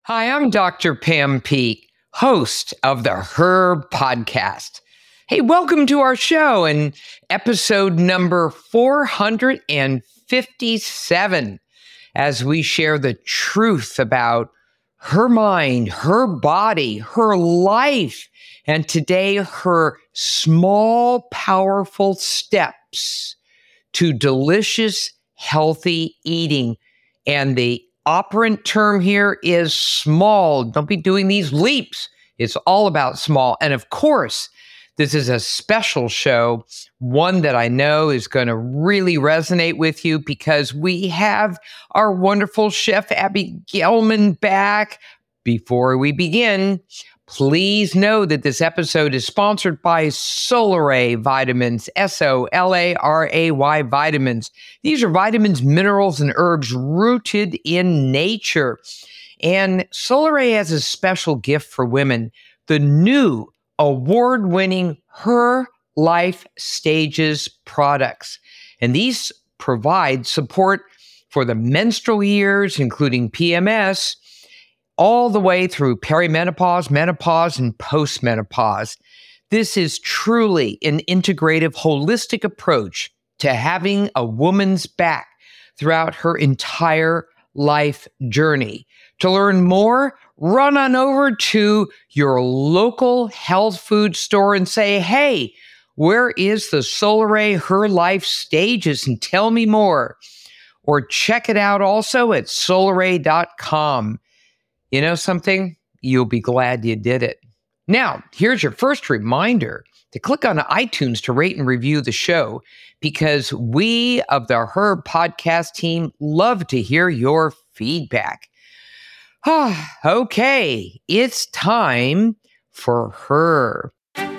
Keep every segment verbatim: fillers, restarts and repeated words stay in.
Hi, I'm Doctor Pam Peeke, host of the Her Podcast. Hey, welcome to our show and episode number four hundred fifty-seven, as we share the truth about her mind, her body, her life, and today her small, powerful steps to delicious, healthy eating. And the operant term here is small. Don't be doing these leaps. It's all about small. And of course, this is a special show, one that I know is going to really resonate with you because we have our wonderful chef Abby Gelman back. Before we begin, please know that this episode is sponsored by Solaray Vitamins, S O L A R A Y Vitamins. These are vitamins, minerals, and herbs rooted in nature. And Solaray has a special gift for women, the new award-winning Her Life Stages products. And these provide support for the menstrual years, including P M S, all the way through perimenopause, menopause, and postmenopause. This is truly an integrative, holistic approach to having a woman's back throughout her entire life journey. To learn more, run on over to your local health food store and say, hey, where is the Solaray Her Life Stages? And tell me more. Or check it out also at solaray dot com. You know something? You'll be glad you did it. Now, here's your first reminder to click on iTunes to rate and review the show, because we of the Her Podcast team love to hear your feedback. Okay, it's time for Her.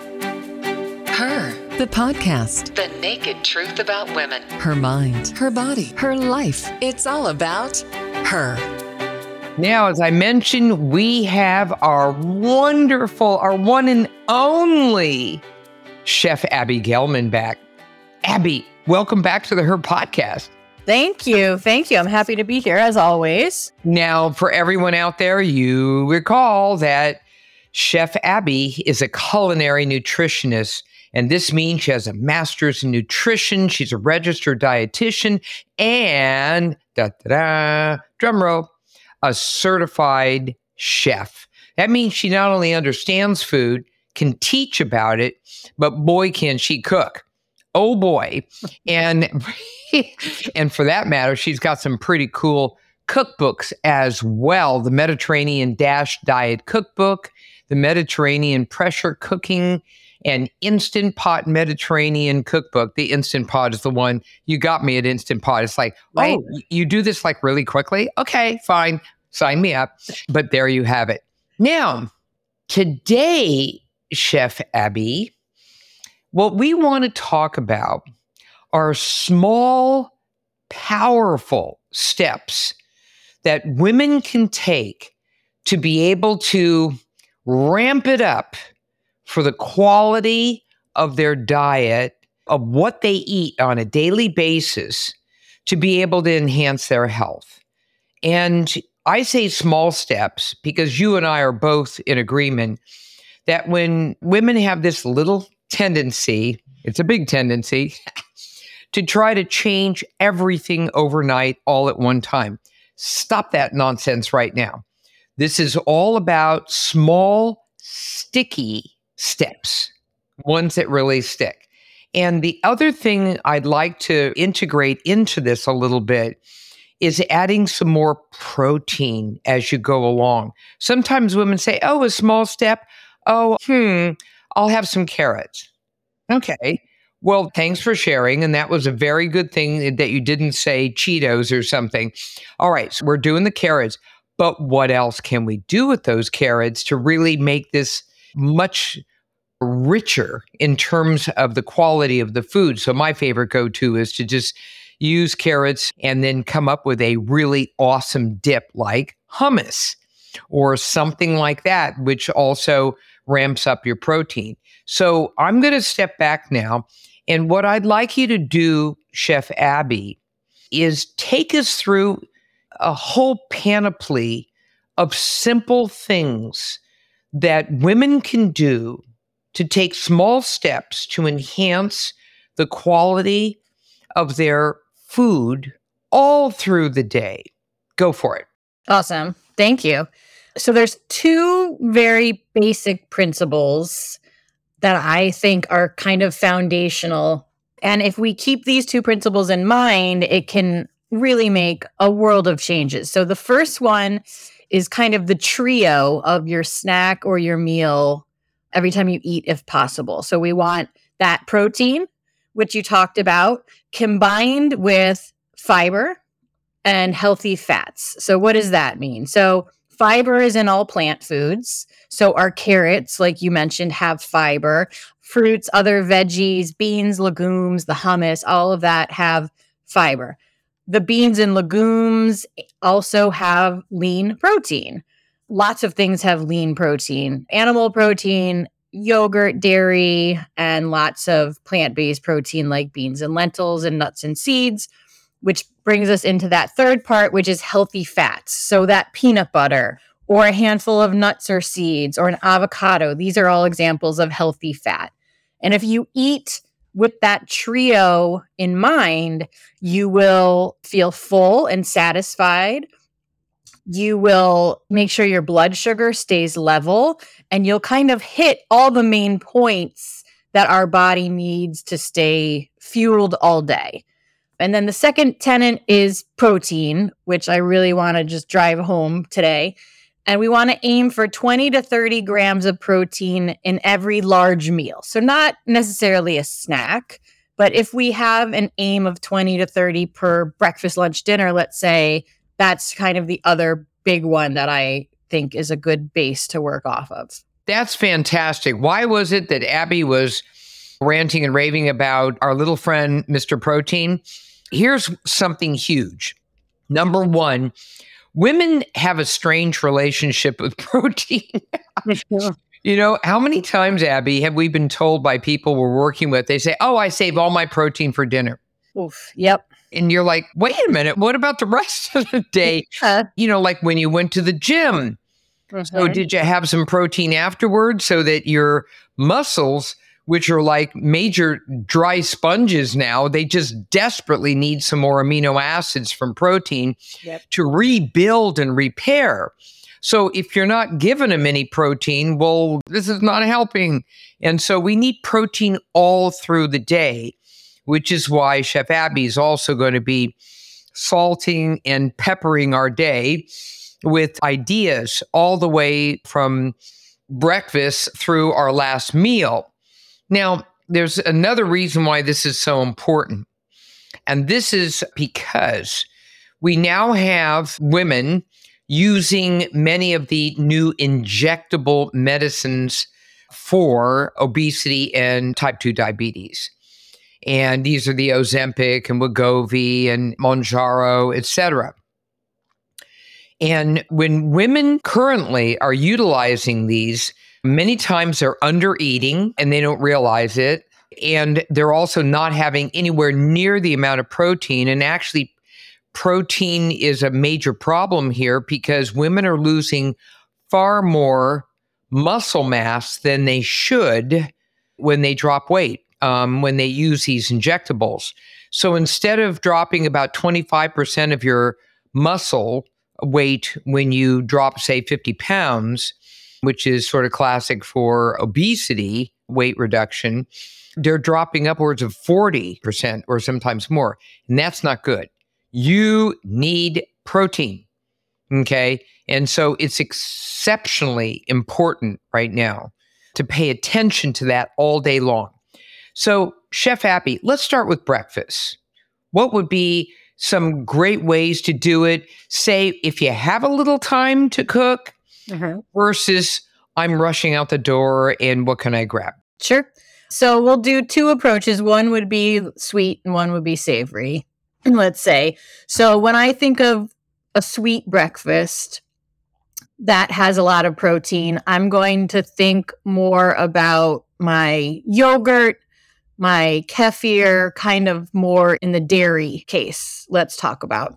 Her, the podcast. The naked truth about women. Her mind, her body, her life. It's all about her. Now, as I mentioned, we have our wonderful, our one and only Chef Abby Gelman back. Abby, welcome back to the Her Podcast. Thank you. Thank you. I'm happy to be here as always. Now, for everyone out there, you recall that Chef Abby is a culinary nutritionist, and this means she has a master's in nutrition. She's a registered dietitian and, da-da-da, drum roll, a certified chef. That means she not only understands food, can teach about it, but boy, can she cook. Oh boy. And, and for that matter, she's got some pretty cool cookbooks as well. The Mediterranean Dash Diet Cookbook, the Mediterranean Pressure Cooking, and Instant Pot Mediterranean Cookbook. The Instant Pot is the one you got me at Instant Pot. It's like, right? Oh, you do this like really quickly? Okay, fine. Sign me up. But there you have it. Now, today, Chef Abby, what we want to talk about are small, powerful steps that women can take to be able to ramp it up for the quality of their diet, of what they eat on a daily basis, to be able to enhance their health. And I say small steps because you and I are both in agreement that when women have this little tendency, it's a big tendency, to try to change everything overnight all at one time. Stop that nonsense right now. This is all about small, sticky steps, ones that really stick. And the other thing I'd like to integrate into this a little bit is adding some more protein as you go along. Sometimes women say, oh, a small step. Oh, hmm, I'll have some carrots. Okay. Well, thanks for sharing. And that was a very good thing that you didn't say Cheetos or something. All right. So we're doing the carrots. But what else can we do with those carrots to really make this much richer in terms of the quality of the food? So my favorite go-to is to just use carrots and then come up with a really awesome dip like hummus or something like that, which also ramps up your protein. So I'm going to step back now. And what I'd like you to do, Chef Abby, is take us through a whole panoply of simple things that women can do to take small steps to enhance the quality of their food all through the day. Go for it. Awesome. Thank you. So there's two very basic principles that I think are kind of foundational. And if we keep these two principles in mind, it can really make a world of changes. So the first one is kind of the trio of your snack or your meal every time you eat, if possible. So we want that protein, which you talked about, combined with fiber and healthy fats. So what does that mean? So fiber is in all plant foods. So our carrots, like you mentioned, have fiber. Fruits, other veggies, beans, legumes, the hummus, all of that have fiber. The beans and legumes also have lean protein. Lots of things have lean protein, animal protein, yogurt, dairy, and lots of plant-based protein like beans and lentils and nuts and seeds, which brings us into that third part, which is healthy fats. So that peanut butter or a handful of nuts or seeds or an avocado, these are all examples of healthy fat. And if you eat with that trio in mind, you will feel full and satisfied. You will make sure your blood sugar stays level, and you'll kind of hit all the main points that our body needs to stay fueled all day. And then the second tenet is protein, which I really want to just drive home today. And we want to aim for twenty to thirty grams of protein in every large meal. So not necessarily a snack, but if we have an aim of twenty to thirty per breakfast, lunch, dinner, let's say, that's kind of the other big one that I think is a good base to work off of. That's fantastic. Why was it that Abby was ranting and raving about our little friend, Mister Protein? Here's something huge. Number one, women have a strange relationship with protein. You know, how many times, Abby, have we been told by people we're working with, they say, oh, I save all my protein for dinner. Oof. Yep. And you're like, wait a minute, what about the rest of the day? Uh, You know, like when you went to the gym. mhm. So did you have some protein afterwards so that your muscles, which are like major dry sponges now, they just desperately need some more amino acids from protein Yep. to rebuild and repair. So if you're not giving them any protein, well, this is not helping. And so we need protein all through the day, which is why Chef Abby is also going to be salting and peppering our day with ideas all the way from breakfast through our last meal. Now, there's another reason why this is so important. And this is because we now have women using many of the new injectable medicines for obesity and type two diabetes. And these are the Ozempic and Wegovy and Mounjaro, et cetera. And when women currently are utilizing these, many times they're under eating and they don't realize it. And they're also not having anywhere near the amount of protein. And actually, protein is a major problem here because women are losing far more muscle mass than they should when they drop weight, um, when they use these injectables. So instead of dropping about twenty-five percent of your muscle weight when you drop, say, fifty pounds, which is sort of classic for obesity weight reduction, they're dropping upwards of forty percent or sometimes more. And that's not good. You need protein. Okay. And so it's exceptionally important right now to pay attention to that all day long. So, Chef Abby, let's start with breakfast. What would be some great ways to do it? Say, if you have a little time to cook Mhm. versus I'm rushing out the door and what can I grab? Sure. So we'll do two approaches. One would be sweet and one would be savory, let's say. So when I think of a sweet breakfast that has a lot of protein, I'm going to think more about my yogurt, my kefir, kind of more in the dairy case, let's talk about.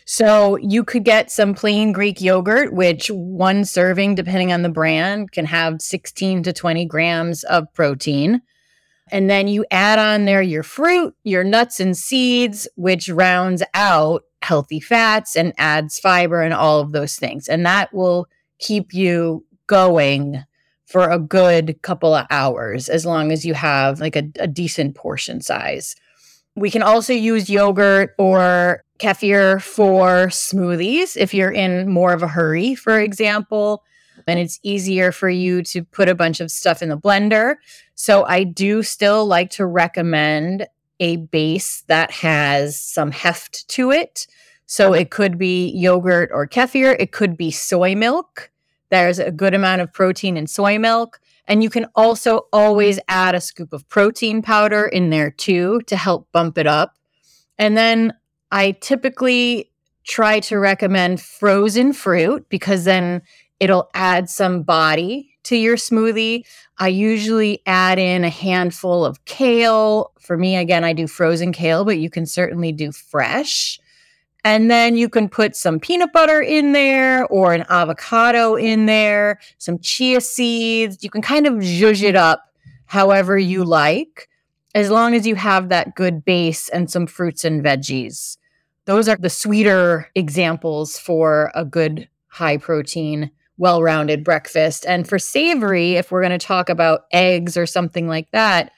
So you could get some plain Greek yogurt, which one serving, depending on the brand, can have sixteen to twenty grams of protein. And then you add on there your fruit, your nuts and seeds, which rounds out healthy fats and adds fiber and all of those things. And that will keep you going for a good couple of hours, as long as you have like a, a decent portion size. We can also use yogurt or kefir for smoothies if you're in more of a hurry, for example, and it's easier for you to put a bunch of stuff in the blender. So I do still like to recommend a base that has some heft to it. So it could be yogurt or kefir. It could be soy milk. There's a good amount of protein in soy milk. And you can also always add a scoop of protein powder in there too to help bump it up. And then I typically try to recommend frozen fruit because then it'll add some body to your smoothie. I usually add in a handful of kale. For me, again, I do frozen kale, but you can certainly do fresh. And then you can put some peanut butter in there or an avocado in there, some chia seeds. You can kind of zhuzh it up however you like, as long as you have that good base and some fruits and veggies. Those are the sweeter examples for a good high protein, well-rounded breakfast. And for savory, if we're going to talk about eggs or something like that,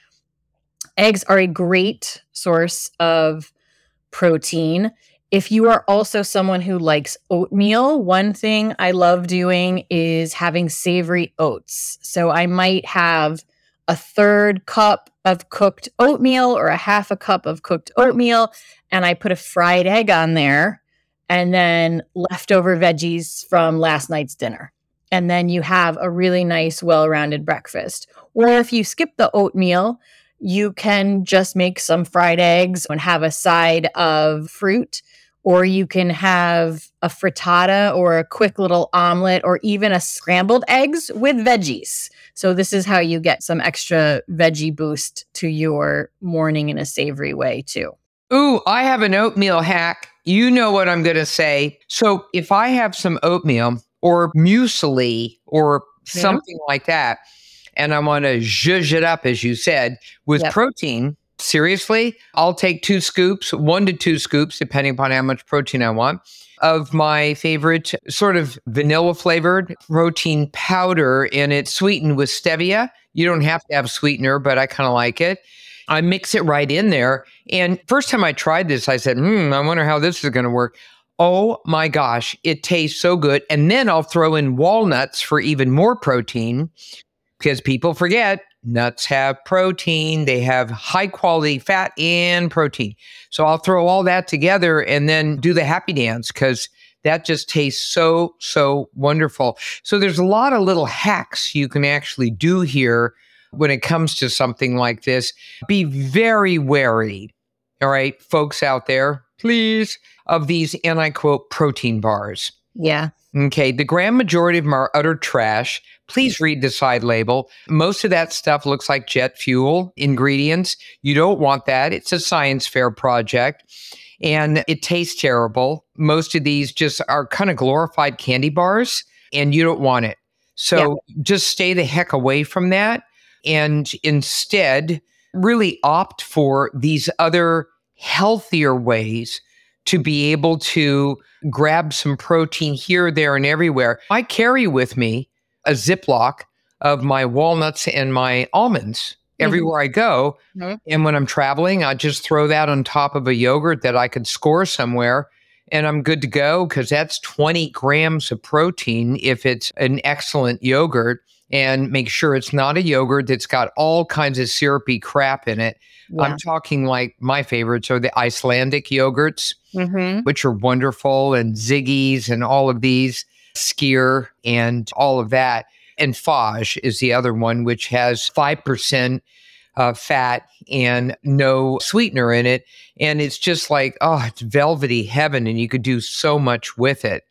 eggs are a great source of protein. If you are also someone who likes oatmeal, one thing I love doing is having savory oats. So I might have a third cup of cooked oatmeal or a half a cup of cooked oatmeal, and I put a fried egg on there and then leftover veggies from last night's dinner. And then you have a really nice, well-rounded breakfast. Or if you skip the oatmeal, you can just make some fried eggs and have a side of fruit. Or you can have a frittata or a quick little omelet or even a scrambled eggs with veggies. So this is how you get some extra veggie boost to your morning in a savory way too. Ooh, I have an oatmeal hack. You know what I'm going to say. So if I have some oatmeal or muesli or Yeah. something like that, and I want to zhuzh it up, as you said, with Yep. protein, seriously, I'll take two scoops, one to two scoops, depending upon how much protein I want, of my favorite sort of vanilla flavored protein powder, and it's sweetened with stevia. You don't have to have sweetener, but I kind of like it. I mix it right in there. And first time I tried this, I said, hmm, I wonder how this is going to work. Oh my gosh, it tastes so good. And then I'll throw in walnuts for even more protein, because people forget nuts have protein. They have high quality fat and protein. So I'll throw all that together and then do the happy dance, because that just tastes so, so wonderful. So there's a lot of little hacks you can actually do here when it comes to something like this. Be very wary, all right, folks out there, please, of these, and I quote, protein bars. Yeah. Okay, the grand majority of them are utter trash. Please read the side label. Most of that stuff looks like jet fuel ingredients. You don't want that. It's a science fair project, and it tastes terrible. Most of these just are kind of glorified candy bars, and you don't want it. So yeah. Just stay the heck away from that, and instead really opt for these other healthier ways to be able to grab some protein here, there, and everywhere. I carry with me a Ziploc of my walnuts and my almonds everywhere mm-hmm. I go. Mm-hmm. And when I'm traveling, I just throw that on top of a yogurt that I could score somewhere, and I'm good to go, because that's twenty grams of protein if it's an excellent yogurt. And make sure it's not a yogurt that's got all kinds of syrupy crap in it. Yeah. I'm talking like my favorites are the Icelandic yogurts, mm-hmm. which are wonderful, and Ziggy's and all of these, Skyr and all of that. And Fage is the other one, which has five percent uh, fat and no sweetener in it. And it's just like, oh, it's velvety heaven, and you could do so much with it.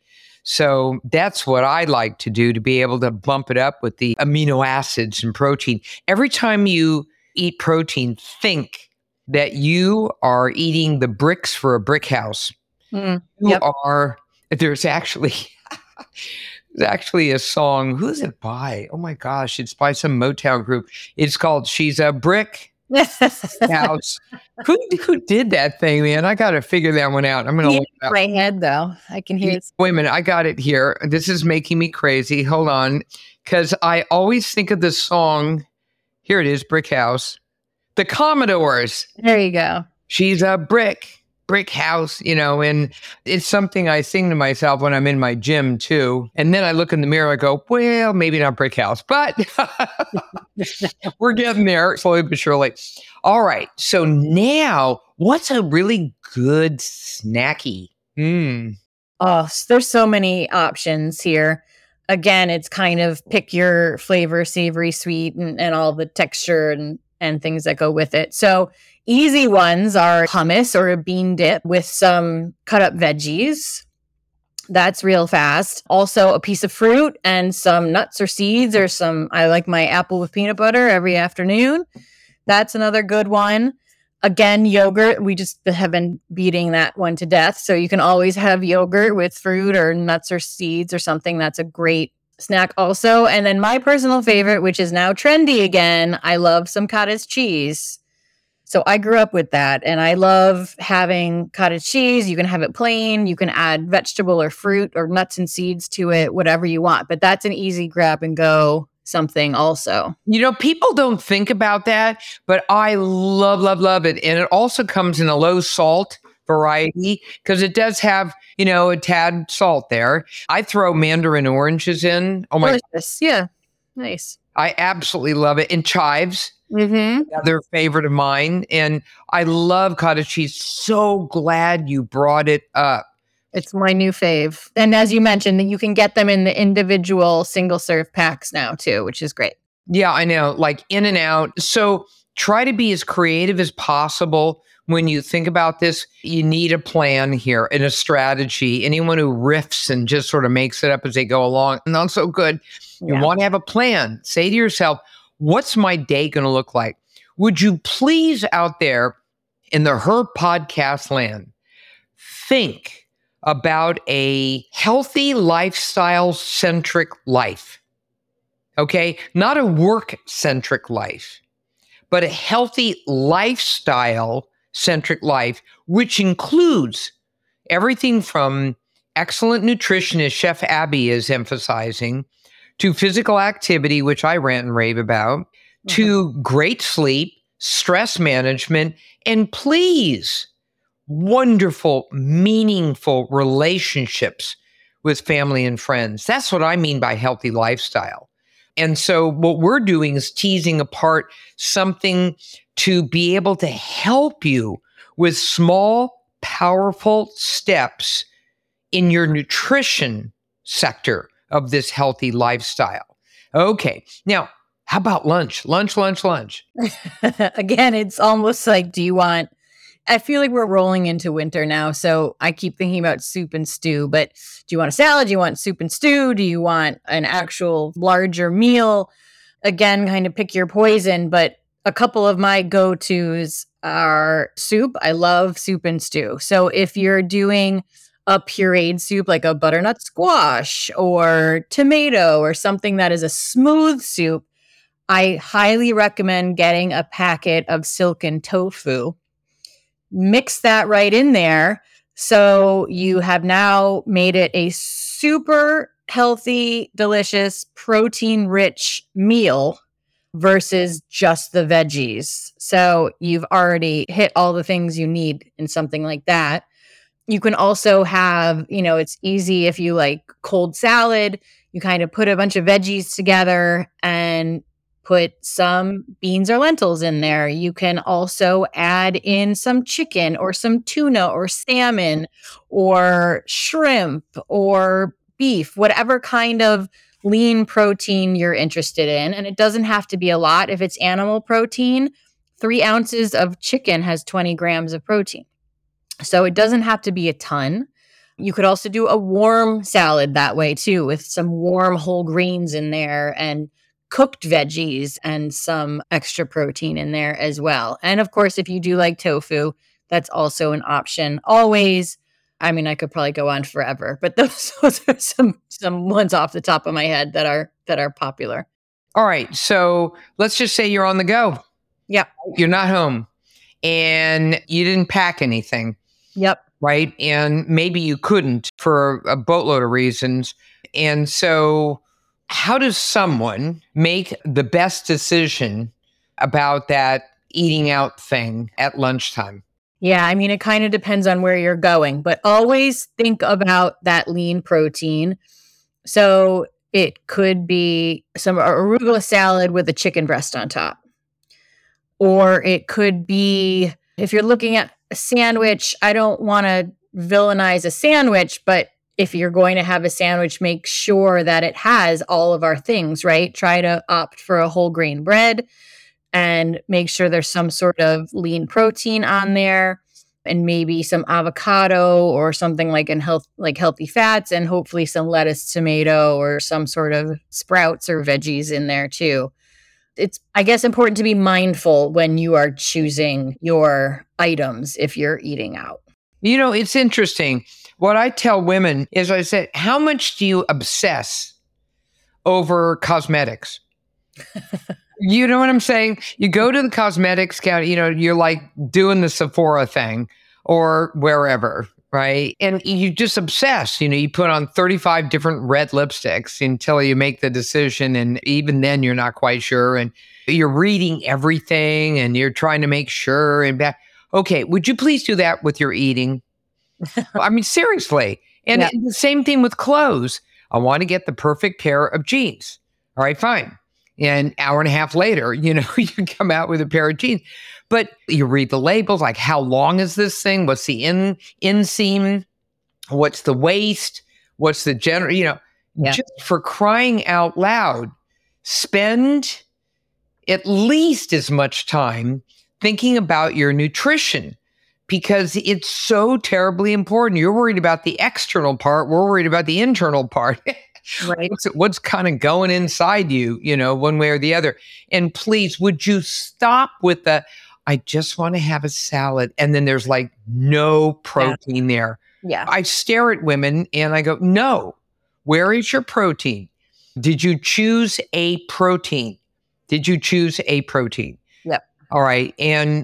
So that's what I like to do, to be able to bump it up with the amino acids and protein. Every time you eat protein, think that you are eating the bricks for a brick house. Mm, You yep. are, there's actually, there's actually a song. Who's it by? Oh my gosh, it's by some Motown group. It's called She's a Brick House. Who, who did that thing, man? I got to figure that one out. I'm going to Yeah, look it up. my head though. I can hear it. Wait a minute. I got it here. This is making me crazy. Hold on. Because I always think of this song. Here it is, Brick House. The Commodores. There you go. She's a brick, brick house, you know, and it's something I sing to myself when I'm in my gym too. And then I look in the mirror, I go, well, maybe not brick house, but we're getting there slowly but surely. All right. So now what's a really good snacky? Mm. Oh, there's so many options here. Again, it's kind of pick your flavor, savory, sweet, and, and all the texture and, and things that go with it. So easy ones are hummus or a bean dip with some cut up veggies. That's real fast. Also, a piece of fruit and some nuts or seeds or some, I like my apple with peanut butter every afternoon. That's another good one. Again, yogurt. We just have been beating that one to death. So you can always have yogurt with fruit or nuts or seeds or something. That's a great snack also. And then my personal favorite, which is now trendy again, I love some cottage cheese. So I grew up with that and I love having cottage cheese. You can have it plain. You can add vegetable or fruit or nuts and seeds to it, whatever you want. But that's an easy grab and go something also. You know, people don't think about that, but I love, love, love it. And it also comes in a low salt variety because it does have, you know, a tad salt there. I throw mandarin oranges in. Oh my. Delicious. Yeah. Nice. I absolutely love it. And chives. Mm-hmm. Another favorite of mine. And I love cottage cheese. So glad you brought it up. It's my new fave. And as you mentioned, you can get them in the individual single serve packs now too, which is great. Yeah, I know. Like in and out. So try to be as creative as possible. When you think about this, you need a plan here and a strategy. Anyone who riffs and just sort of makes it up as they go along, not so good. You Yeah. want to have a plan. Say to yourself, what's my day going to look like? Would you please out there in the Her podcast land, think about a healthy lifestyle-centric life, okay? Not a work-centric life, but a healthy lifestyle-centric life, which includes everything from excellent nutrition, as Chef Abby is emphasizing, to physical activity, which I rant and rave about, mm-hmm. to great sleep, stress management, and please, wonderful, meaningful relationships with family and friends. That's what I mean by healthy lifestyle. And so what we're doing is teasing apart something to be able to help you with small, powerful steps in your nutrition sector of this healthy lifestyle. Okay. Now, how about lunch? Lunch, lunch, lunch. Again, it's almost like, do you want I feel like we're rolling into winter now, so I keep thinking about soup and stew. But do you want a salad? Do you want soup and stew? Do you want an actual larger meal? Again, kind of pick your poison. But a couple of my go-tos are soup. I love soup and stew. So if you're doing a pureed soup like a butternut squash or tomato or something that is a smooth soup, I highly recommend getting a packet of silken tofu. Mix that right in there. So you have now made it a super healthy, delicious, protein-rich meal versus just the veggies. So you've already hit all the things you need in something like that. You can also have, you know, it's easy if you like cold salad, you kind of put a bunch of veggies together and put some beans or lentils in there. You can also add in some chicken or some tuna or salmon or shrimp or beef, whatever kind of lean protein you're interested in. And it doesn't have to be a lot. If it's animal protein, three ounces of chicken has twenty grams of protein. So it doesn't have to be a ton. You could also do a warm salad that way too, with some warm whole grains in there and cooked veggies and some extra protein in there as well. And of course, if you do like tofu, that's also an option. Always I mean, I could probably go on forever, but those, those are some some ones off the top of my head that are that are popular. All right. So let's just say you're on the go. Yeah. You're not home and you didn't pack anything. Yep. Right. And maybe you couldn't for a boatload of reasons. And so how does someone make the best decision about that eating out thing at lunchtime? Yeah, I mean, it kind of depends on where you're going, but always think about that lean protein. So it could be some arugula salad with a chicken breast on top. Or it could be, if you're looking at a sandwich, I don't want to villainize a sandwich, but if you're going to have a sandwich, make sure that it has all of our things, right? Try to opt for a whole grain bread and make sure there's some sort of lean protein on there and maybe some avocado or something like in health, like healthy fats, and hopefully some lettuce, tomato, or some sort of sprouts or veggies in there too. It's, I guess, important to be mindful when you are choosing your items if you're eating out. You know, it's interesting. What I tell women is I said, how much do you obsess over cosmetics? You know what I'm saying? You go to the cosmetics counter, you know, you're like doing the Sephora thing or wherever, right? And you just obsess, you know, you put on thirty-five different red lipsticks until you make the decision. And even then you're not quite sure. And you're reading everything and you're trying to make sure. And back. Okay, would you please do that with your eating? I mean, seriously. And Yeah. the same thing with clothes. I want to get the perfect pair of jeans. All right, fine. And an hour and a half later, you know, you come out with a pair of jeans. But you read the labels, like how long is this thing? What's the in inseam? What's the waist? What's the general, you know, Yeah. just for crying out loud, spend at least as much time thinking about your nutrition because it's so terribly important. You're worried about the external part. We're worried about the internal part. Right. What's, what's kind of going inside you, you know, one way or the other. And please, would you stop with the, I just want to have a salad. And then there's like no protein yeah. there. Yeah. I stare at women and I go, no, where is your protein? Did you choose a protein? Did you choose a protein? Yep. All right. And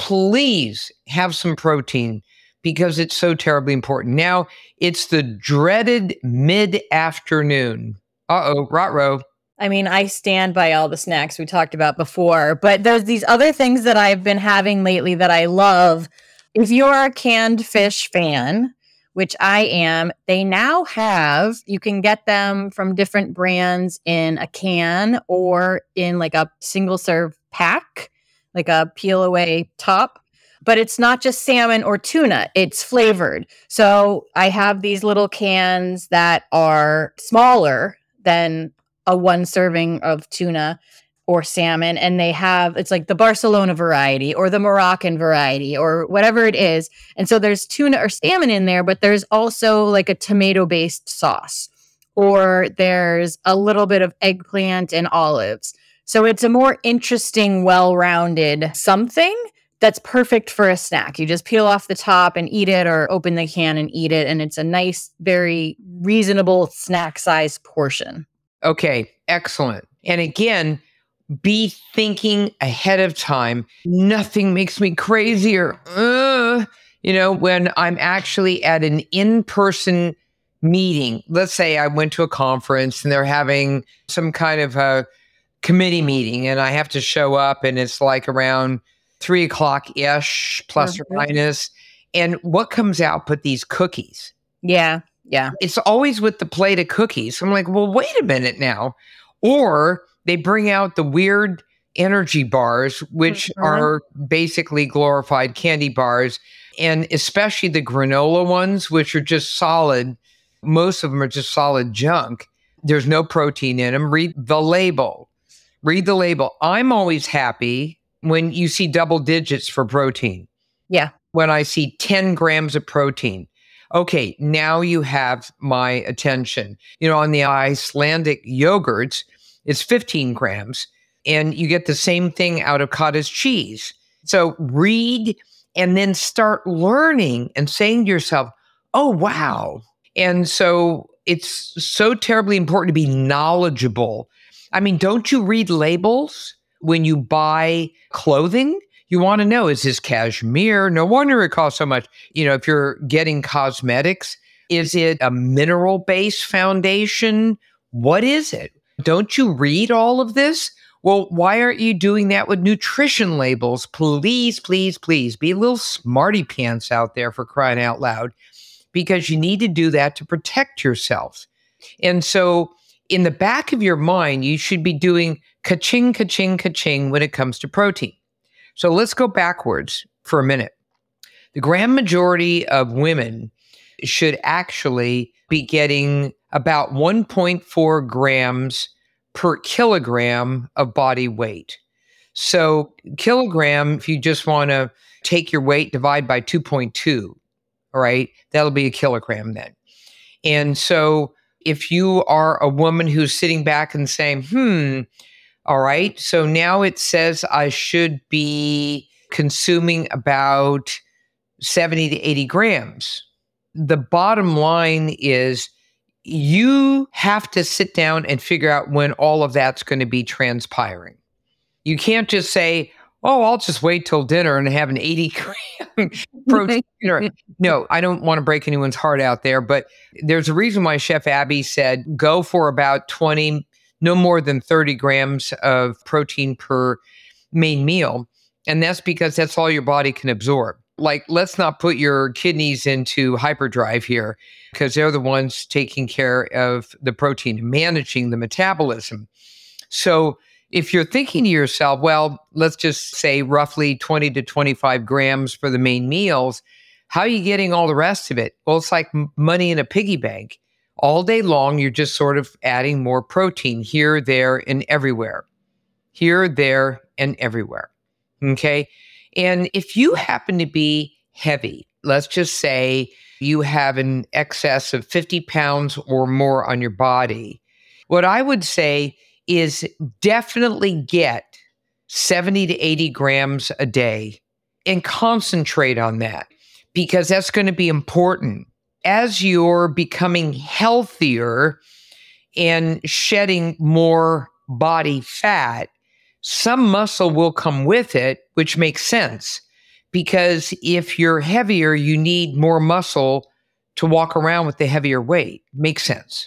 please have some protein because it's so terribly important. Now, it's the dreaded mid-afternoon. Uh-oh, rot-row. I mean, I stand by all the snacks we talked about before, but there's these other things that I've been having lately that I love. If you're a canned fish fan, which I am, they now have, you can get them from different brands in a can or in like a single serve pack, like a peel away top. But it's not just salmon or tuna, it's flavored. So I have these little cans that are smaller than a one serving of tuna or salmon. And they have, it's like the Barcelona variety or the Moroccan variety or whatever it is. And so there's tuna or salmon in there, but there's also like a tomato-based sauce, or there's a little bit of eggplant and olives. So it's a more interesting, well-rounded something that's perfect for a snack. You just peel off the top and eat it, or open the can and eat it. And it's a nice, very reasonable snack size portion. Okay, excellent. And again, be thinking ahead of time. Nothing makes me crazier, uh, you know, when I'm actually at an in-person meeting. Let's say I went to a conference and they're having some kind of a committee meeting and I have to show up and it's like around three o'clock-ish, plus mm-hmm. or minus. And what comes out but these cookies? Yeah, yeah. It's always with the plate of cookies. I'm like, well, wait a minute now. Or they bring out the weird energy bars, which mm-hmm. are basically glorified candy bars, and especially the granola ones, which are just solid. Most of them are just solid junk. There's no protein in them. Read the label. Read the label. I'm always happy when you see double digits for protein. Yeah. When I see ten grams of protein. Okay, now you have my attention. You know, on the Icelandic yogurts, it's fifteen grams, and you get the same thing out of cottage cheese. So read and then start learning and saying to yourself, Oh, wow. And so it's so terribly important to be knowledgeable. I mean, don't you read labels when you buy clothing? You want to know, is this cashmere? No wonder it costs so much. You know, if you're getting cosmetics, is it a mineral-based foundation? What is it? Don't you read all of this? Well, why aren't you doing that with nutrition labels? Please, please, please be a little smarty pants out there, for crying out loud, because you need to do that to protect yourself. And so in the back of your mind, you should be doing ka-ching, ka-ching, ka-ching when it comes to protein. So let's go backwards for a minute. The grand majority of women should actually be getting about one point four grams per kilogram of body weight. So kilogram, if you just want to take your weight, divide by two point two, all right, that'll be a kilogram then. And so if you are a woman who's sitting back and saying, hmm, all right, so now it says I should be consuming about seventy to eighty grams. The bottom line is you have to sit down and figure out when all of that's going to be transpiring. You can't just say, oh, I'll just wait till dinner and have an eighty gram protein dinner. No, I don't want to break anyone's heart out there, but there's a reason why Chef Abby said go for about twenty, no more than thirty grams of protein per main meal. And that's because that's all your body can absorb. Like, let's not put your kidneys into hyperdrive here, because they're the ones taking care of the protein, managing the metabolism. So if you're thinking to yourself, well, let's just say roughly twenty to twenty-five grams for the main meals, how are you getting all the rest of it? Well, it's like money in a piggy bank. All day long, you're just sort of adding more protein here, there, and everywhere. Here, there, and everywhere. Okay? And if you happen to be heavy, let's just say you have an excess of fifty pounds or more on your body, what I would say is definitely get seventy to eighty grams a day and concentrate on that, because that's going to be important. As you're becoming healthier and shedding more body fat, some muscle will come with it, which makes sense, because if you're heavier, you need more muscle to walk around with the heavier weight. Makes sense.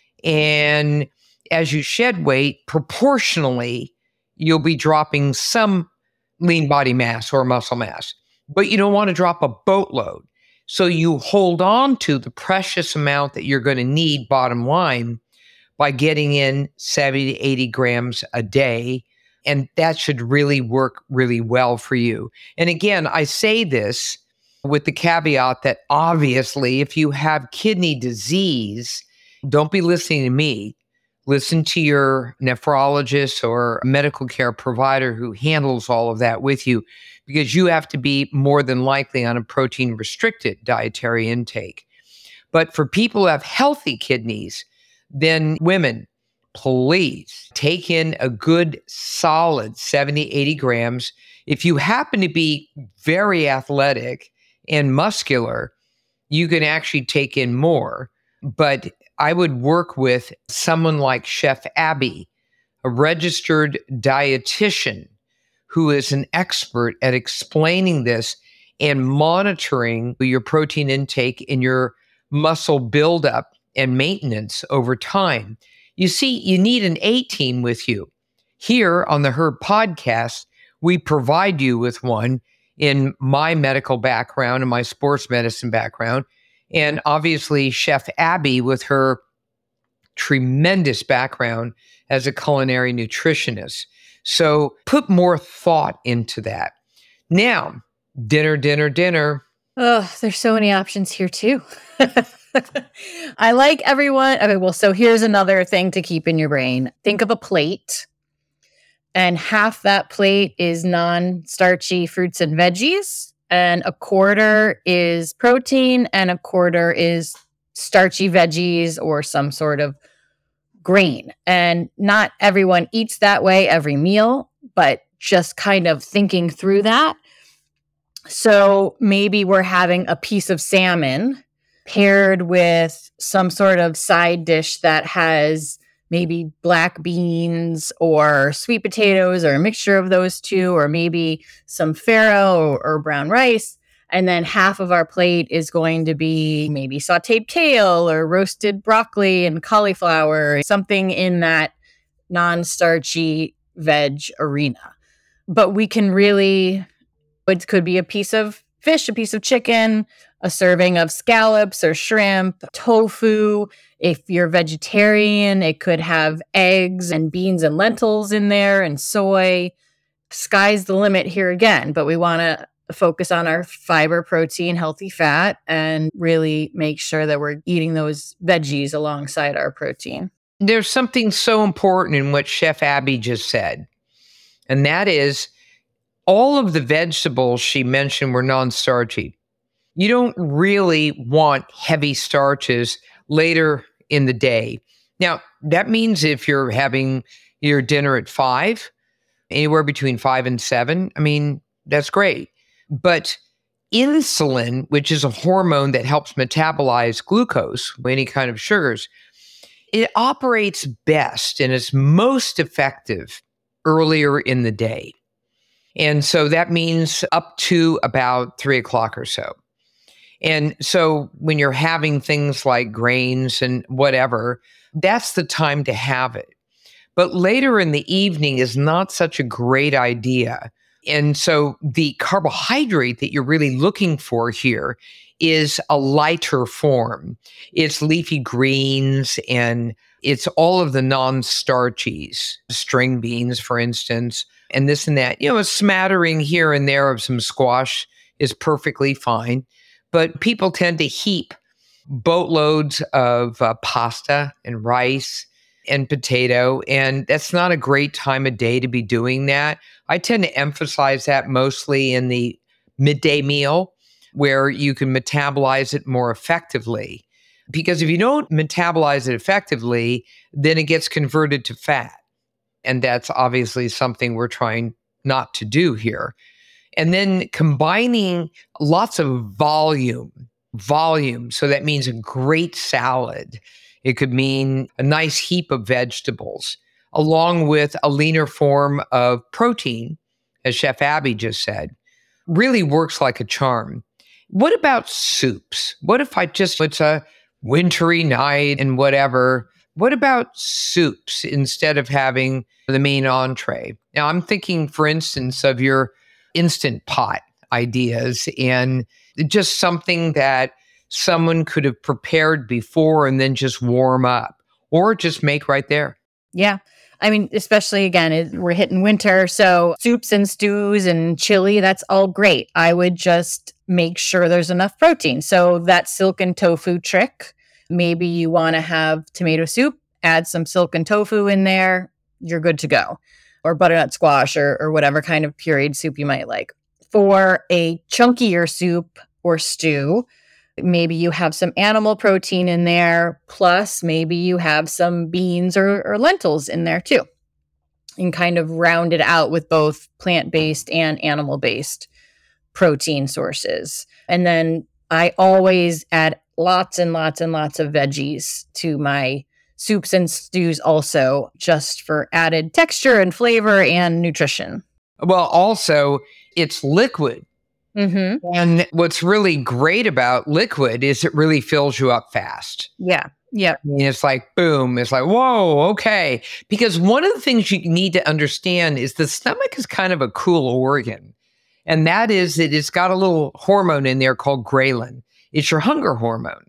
And as you shed weight, proportionally, you'll be dropping some lean body mass or muscle mass, but you don't want to drop a boatload. So you hold on to the precious amount that you're going to need, bottom line, by getting in seventy to eighty grams a day. And that should really work really well for you. And again, I say this with the caveat that obviously if you have kidney disease, don't be listening to me. Listen to your nephrologist or medical care provider who handles all of that with you, because you have to be more than likely on a protein-restricted dietary intake. But for people who have healthy kidneys, then women, please take in a good solid seventy, eighty grams. If you happen to be very athletic and muscular, you can actually take in more. But I would work with someone like Chef Abby, a registered dietitian who is an expert at explaining this and monitoring your protein intake and your muscle buildup and maintenance over time. You see, you need an A-team with you. Here on the Her podcast, we provide you with one in my medical background and my sports medicine background. And obviously, Chef Abby with her tremendous background as a culinary nutritionist. So put more thought into that. Now, dinner, dinner, dinner. Oh, there's so many options here too. I like everyone. Okay, well, so here's another thing to keep in your brain. Think of a plate, and half that plate is non-starchy fruits and veggies, and a quarter is protein, and a quarter is starchy veggies or some sort of grain. And not everyone eats that way every meal, but just kind of thinking through that. So maybe we're having a piece of salmon paired with some sort of side dish that has maybe black beans or sweet potatoes or a mixture of those two, or maybe some farro or, or brown rice. And then half of our plate is going to be maybe sauteed kale or roasted broccoli and cauliflower, something in that non-starchy veg arena. But we can really, it could be a piece of fish, a piece of chicken, a serving of scallops or shrimp, tofu. If you're vegetarian, it could have eggs and beans and lentils in there and soy. Sky's the limit here again, but we want to focus on our fiber, protein, healthy fat, and really make sure that we're eating those veggies alongside our protein. There's something so important in what Chef Abby just said, and that is all of the vegetables she mentioned were non-starchy. You don't really want heavy starches later in the day. Now, that means if you're having your dinner at five, anywhere between five and seven, I mean, that's great. But insulin, which is a hormone that helps metabolize glucose, any kind of sugars, it operates best and is most effective earlier in the day. And so that means up to about three o'clock or so. And so when you're having things like grains and whatever, that's the time to have it. But later in the evening is not such a great idea. And so the carbohydrate that you're really looking for here is a lighter form. It's leafy greens and it's all of the non-starchies, string beans, for instance, and this and that. You know, a smattering here and there of some squash is perfectly fine. But people tend to heap boatloads of uh, pasta and rice and potato, and that's not a great time of day to be doing that. I tend to emphasize that mostly in the midday meal, where you can metabolize it more effectively. Because if you don't metabolize it effectively, then it gets converted to fat. And that's obviously something we're trying not to do here. And then combining lots of volume, volume. So that means a great salad. It could mean a nice heap of vegetables, along with a leaner form of protein, as Chef Abby just said, really works like a charm. What about soups? What if I just, it's a wintry night and whatever. What about soups instead of having the main entree? Now, I'm thinking, for instance, of your Instant Pot ideas and just something that someone could have prepared before and then just warm up or just make right there. Yeah. I mean, especially again, it, we're hitting winter. So soups and stews and chili, that's all great. I would just make sure there's enough protein. So that silken tofu trick, maybe you want to have tomato soup, add some silken tofu in there, you're good to go. Or butternut squash or, or whatever kind of pureed soup you might like. For a chunkier soup or stew, maybe you have some animal protein in there, plus maybe you have some beans or, or lentils in there too, and kind of round it out with both plant-based and animal-based protein sources. And then I always add lots and lots and lots of veggies to my soups and stews also, just for added texture and flavor and nutrition. Well, also, it's liquid. Mm-hmm. And what's really great about liquid is it really fills you up fast. Yeah. Yeah. I mean, it's like, boom. It's like, whoa, okay. Because one of the things you need to understand is the stomach is kind of a cool organ. And that is that it's got a little hormone in there called ghrelin. It's your hunger hormone.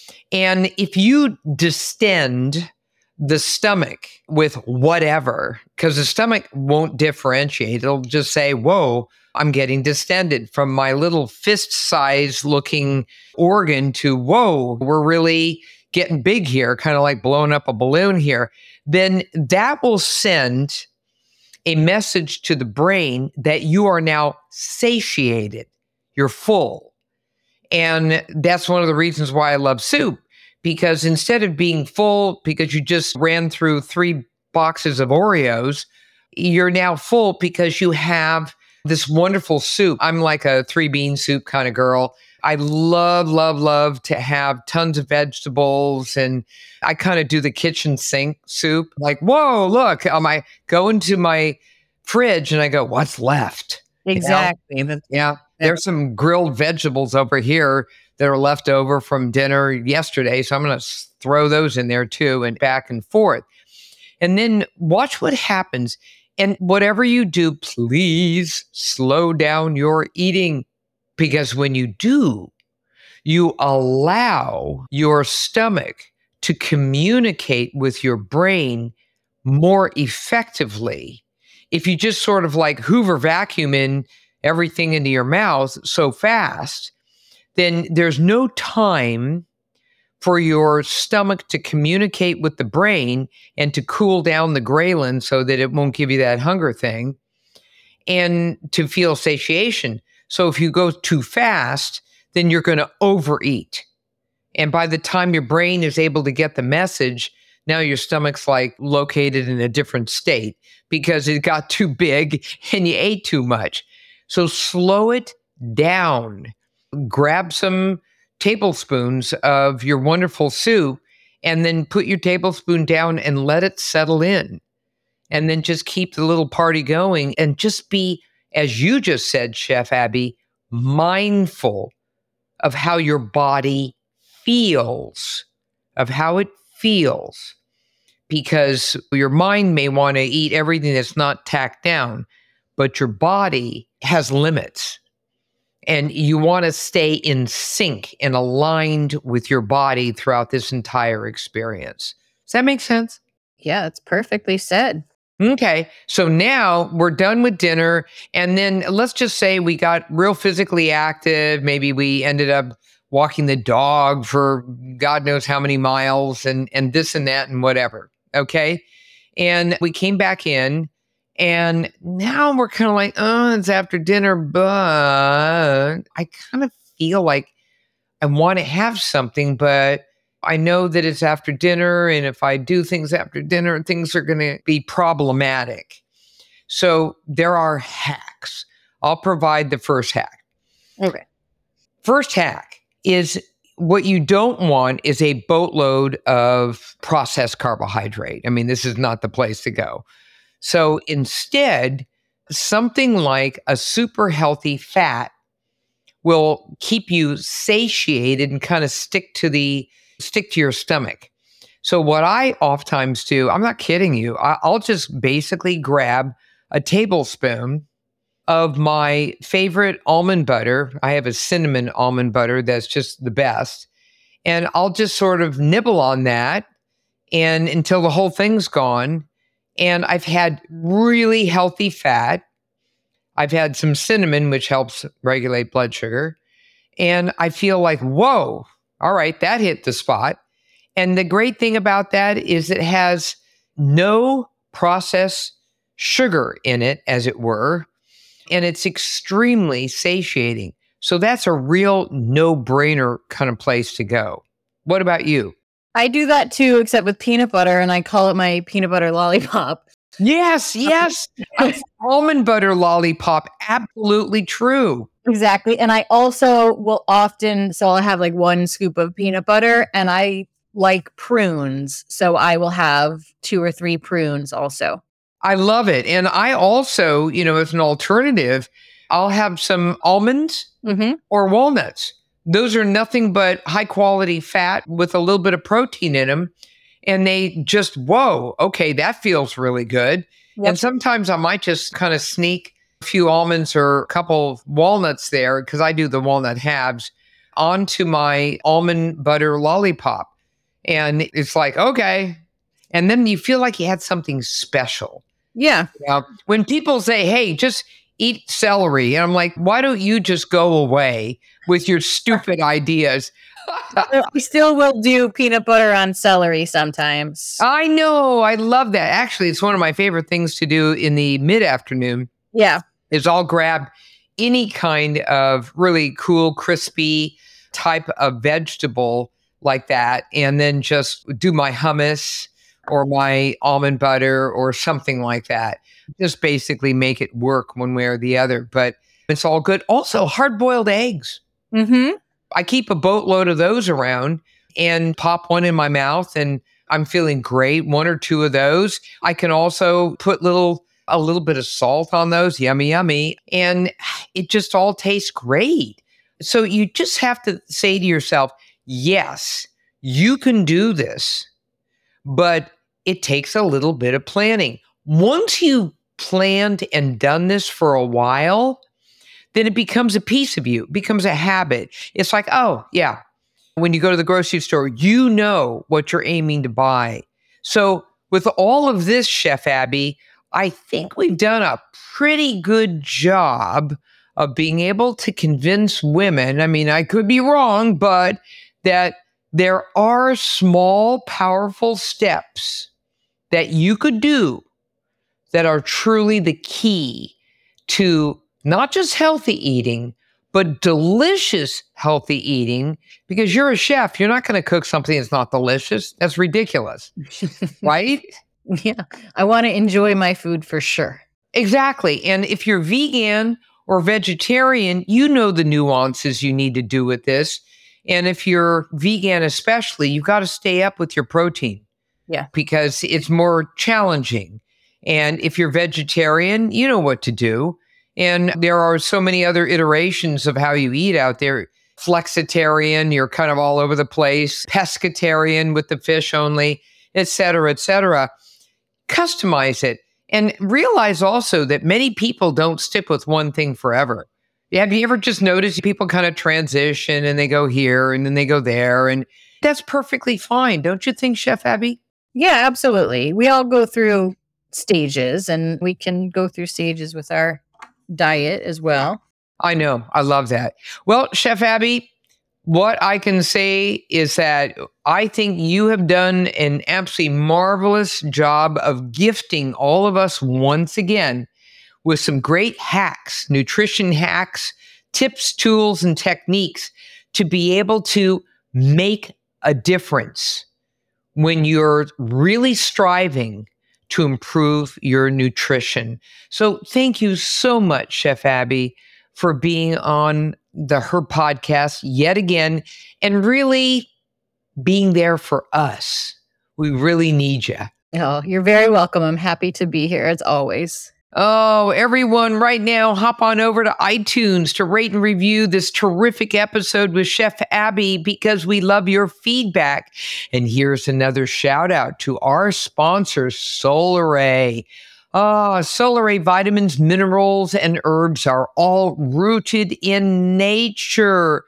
And if you distend the stomach with whatever, because the stomach won't differentiate, it'll just say, whoa, I'm getting distended from my little fist size looking organ to, whoa, we're really getting big here, kind of like blowing up a balloon here, then that will send a message to the brain that you are now satiated, you're full. And that's one of the reasons why I love soup, because instead of being full because you just ran through three boxes of Oreos, you're now full because you have this wonderful soup. I'm like a three bean soup kind of girl. I love, love, love to have tons of vegetables. And I kind of do the kitchen sink soup. Like, whoa, look, um, I go into my fridge and I go, what's left? Exactly. You know? Yeah. There's some grilled vegetables over here that are left over from dinner yesterday. So I'm going to throw those in there too, and back and forth. And then watch what happens. And whatever you do, please slow down your eating. Because when you do, you allow your stomach to communicate with your brain more effectively. If you just sort of like Hoover vacuum in everything into your mouth so fast, then there's no time for your stomach to communicate with the brain and to cool down the ghrelin so that it won't give you that hunger thing and to feel satiation. So if you go too fast, then you're going to overeat. And by the time your brain is able to get the message, now your stomach's like located in a different state because it got too big and you ate too much. So slow it down. Grab some tablespoons of your wonderful soup and then put your tablespoon down and let it settle in. And then just keep the little party going and just be, as you just said, Chef Abby, mindful of how your body feels, of how it feels. Because your mind may want to eat everything that's not tacked down, but your body has limits. And you want to stay in sync and aligned with your body throughout this entire experience. Does that make sense? Yeah, it's perfectly said. Okay, so now we're done with dinner, and then let's just say we got real physically active. Maybe we ended up walking the dog for God knows how many miles and, and this and that and whatever, okay? And we came back in, and now we're kind of like, oh, it's after dinner, but I kind of feel like I want to have something, but I know that it's after dinner, and if I do things after dinner, things are going to be problematic. So there are hacks. I'll provide the first hack. Okay. First hack is what you don't want is a boatload of processed carbohydrate. I mean, this is not the place to go. So instead, something like a super healthy fat will keep you satiated and kind of stick to the stick to your stomach. So what I oftentimes do, I'm not kidding you, I, I'll just basically grab a tablespoon of my favorite almond butter. I have a cinnamon almond butter that's just the best. And I'll just sort of nibble on that and until the whole thing's gone. And I've had really healthy fat. I've had some cinnamon, which helps regulate blood sugar. And I feel like, whoa, all right, that hit the spot. And the great thing about that is it has no processed sugar in it, as it were, and it's extremely satiating. So that's a real no-brainer kind of place to go. What about you? I do that too, except with peanut butter, and I call it my peanut butter lollipop. Yes, yes. Almond butter lollipop, absolutely true. Exactly. And I also will often, so I'll have like one scoop of peanut butter, and I like prunes. So I will have two or three prunes also. I love it. And I also, you know, as an alternative, I'll have some almonds mm-hmm. or walnuts. Those are nothing but high quality fat with a little bit of protein in them. And they just, whoa, okay, that feels really good. Yep. And sometimes I might just kind of sneak a few almonds or a couple of walnuts there, because I do the walnut halves, onto my almond butter lollipop. And it's like, okay. And then you feel like you had something special. Yeah. You know, when people say, hey, just eat celery, and I'm like, why don't you just go away with your stupid ideas? We still will do peanut butter on celery sometimes. I know. I love that. Actually, it's one of my favorite things to do in the mid-afternoon. Yeah. Is I'll grab any kind of really cool, crispy type of vegetable like that, and then just do my hummus or my almond butter or something like that. Just basically make it work one way or the other. But it's all good. Also, hard-boiled eggs. Mm-hmm. I keep a boatload of those around and pop one in my mouth and I'm feeling great. One or two of those. I can also put little a little bit of salt on those. Yummy, yummy. And it just all tastes great. So you just have to say to yourself, yes, you can do this, but it takes a little bit of planning. Once you've planned and done this for a while, then it becomes a piece of you, it becomes a habit. It's like, oh, yeah, when you go to the grocery store, you know what you're aiming to buy. So with all of this, Chef Abby, I think we've done a pretty good job of being able to convince women. I mean, I could be wrong, but that there are small, powerful steps that you could do that are truly the key to not just healthy eating, but delicious healthy eating. Because you're a chef, you're not going to cook something that's not delicious. That's ridiculous, right? Yeah, I want to enjoy my food for sure. Exactly. And if you're vegan or vegetarian, you know the nuances you need to do with this. And if you're vegan especially, you've got to stay up with your protein. Yeah. Because it's more challenging. And if you're vegetarian, you know what to do. And there are so many other iterations of how you eat out there. Flexitarian, you're kind of all over the place. Pescatarian with the fish only, et cetera, et cetera. Customize it. And realize also that many people don't stick with one thing forever. Have you ever just noticed people kind of transition and they go here and then they go there? And that's perfectly fine. Don't you think, Chef Abby? Yeah, absolutely. We all go through stages and we can go through stages with our diet as well. I know. I love that. Well, Chef Abby, what I can say is that I think you have done an absolutely marvelous job of gifting all of us once again with some great hacks, nutrition hacks, tips, tools, and techniques to be able to make a difference when you're really striving to improve your nutrition. So thank you so much, Chef Abby, for being on the Her podcast yet again and really being there for us. We really need you. Oh, you're very welcome. I'm happy to be here as always. Oh, everyone right now, hop on over to iTunes to rate and review this terrific episode with Chef Abby because we love your feedback. And here's another shout out to our sponsor, Solaray. Ah, oh, Solaray vitamins, minerals, and herbs are all rooted in nature.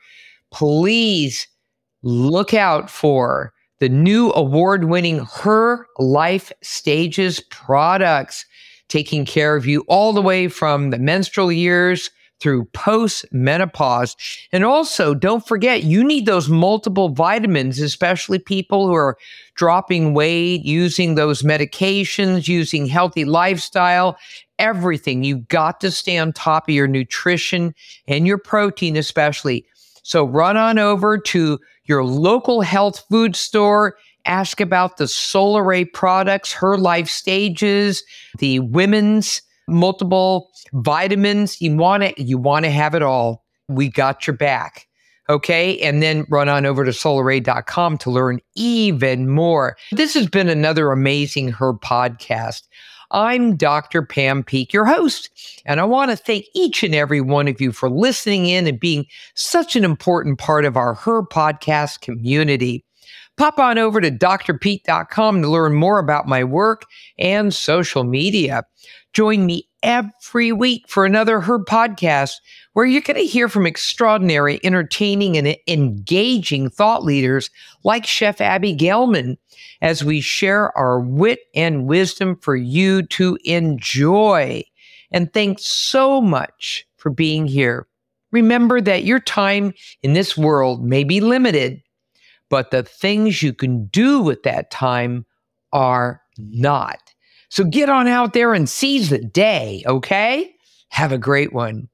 Please look out for the new award-winning Her Life Stages products, taking care of you all the way from the menstrual years through post-menopause. And also, don't forget, you need those multiple vitamins, especially people who are dropping weight, using those medications, using healthy lifestyle, everything. You've got to stay on top of your nutrition and your protein especially. So run on over to your local health food store. Ask about the Solaray products, Her Life Stages, the women's multiple vitamins. You want to, you want to have it all. We got your back. Okay. And then run on over to solaray dot com to learn even more. This has been another amazing Her podcast. I'm Doctor Pam Peeke, your host, and I want to thank each and every one of you for listening in and being such an important part of our Her podcast community. Pop on over to D R peek dot com to learn more about my work and social media. Join me every week for another Her podcast where you're going to hear from extraordinary, entertaining, and engaging thought leaders like Chef Abby Gelman as we share our wit and wisdom for you to enjoy. And thanks so much for being here. Remember that your time in this world may be limited, but the things you can do with that time are not. So get on out there and seize the day, okay? Have a great one.